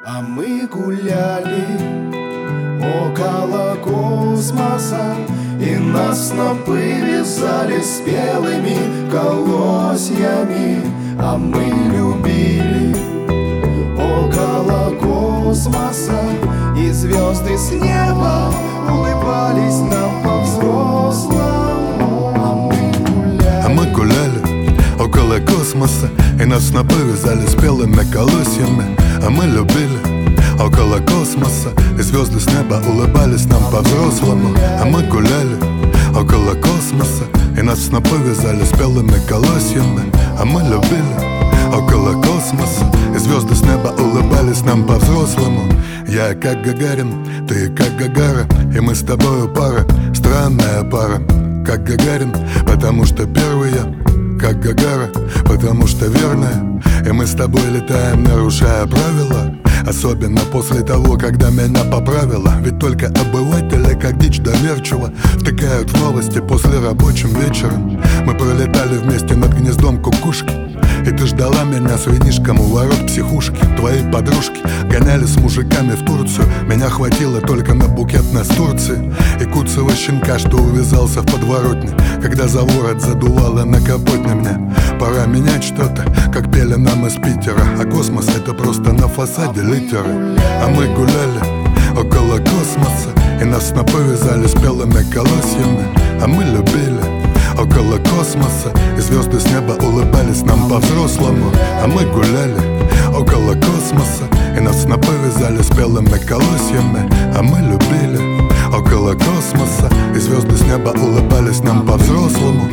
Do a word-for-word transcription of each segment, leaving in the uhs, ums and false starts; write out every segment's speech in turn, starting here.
А мы гуляли около космоса, и нас снопы вязали спелыми колосьями. А мы любили около космоса, и звезды с неба улыбались нам по-взрослому. А мы гуляли, а мы гуляли около космоса, и нас снопы вязали спелыми колосьями. А мы любили около космоса, и звезды с неба улыбались нам по-взрослому. А мы гуляли около космоса, и нас снопы вязали спелыми колосьями. А мы любили около космоса, и звезды с неба улыбались нам по-взрослому. Я как Гагарин, ты как Гагара, и мы с тобою пара, странная пара. Как Гагарин, потому что первый я, как Гагара, потому что верная. И мы с тобой летаем, нарушая правила, особенно после того, когда меня поправила. Ведь только обыватели, как дичь доверчиво, втыкают в новости после рабочим вечером. Мы пролетали вместе над гнездом кукушки, и ты ждала меня с винишком у ворот психушки. Твои подружки гоняли с мужиками в Турцию, меня хватило только на букет настурции и куцого щенка, что увязался в подворотне, когда за ворот задувало на капотне мне. Пора менять что-то, как пели нам из Питера, а космос — это просто на фасаде литеры. А мы гуляли около космоса, и нас снопы вязали спелыми колосьями. А мы любили около космоса, и звезды с неба улыбались нам по-взрослому. А мы гуляли около космоса, и нас снопы вязали спелыми колосьями. А мы любили около космоса, и звезды с неба улыбались нам по-взрослому.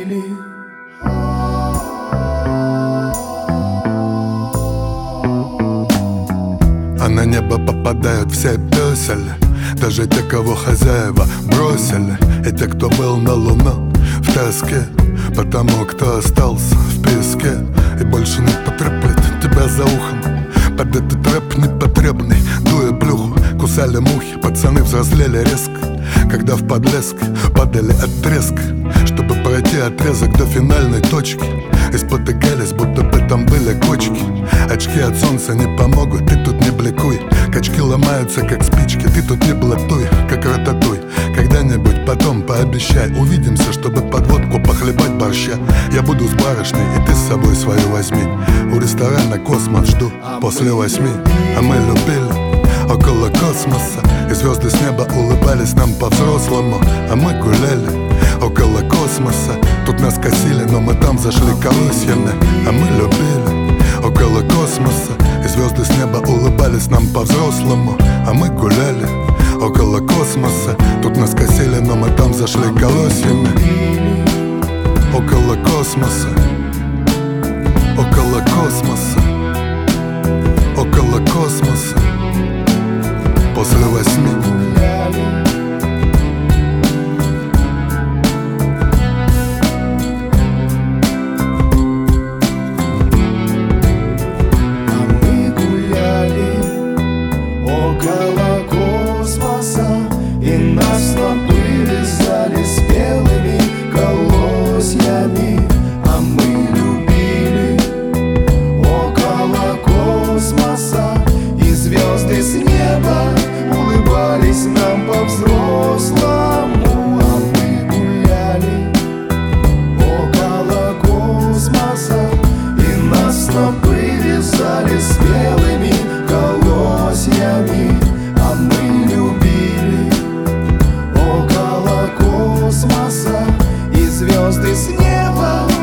А на небо попадают все пёсели, даже те, кого хозяева бросили, и те, кто был на луну в тоске, потому кто остался в песке и больше не потреплет тебя за ухом. Под этот рэп непотребный, дуя плюху, кусали мухи, пацаны взрослели резко, когда в подлеск падали от треска, чтобы пройти отрезок до финальной точки, и спотыкались, будто бы там были кочки. Очки от солнца не помогут, ты тут не бликуй. Качки ломаются, как спички, ты тут не блатуй, как рататуй. Когда-нибудь потом пообещай, увидимся, чтобы под водку похлебать борща. Я буду с барышней, и ты с собой свою возьми. У ресторана «Космос» жду после восьми. А мы любили около космоса, и звезды с неба улыбались нам по-взрослому. А мы гуляли около космоса, тут нас косили, но мы там зашли колосьями. А мы любили около космоса, и звезды с неба улыбались нам по-взрослому. А мы гуляли около космоса, тут нас косили, но мы там зашли колосьями. Около космоса, около космоса, около космоса, после восьми. около космоса, и нас снопы вязали спелыми колосьями. А мы любили около космоса, и звезды с неба улыбались нам по-взрослому. А мы гуляли около космоса, и нас снопы вязали спелыми колосьями. А мы любили около космоса, и звезды с неба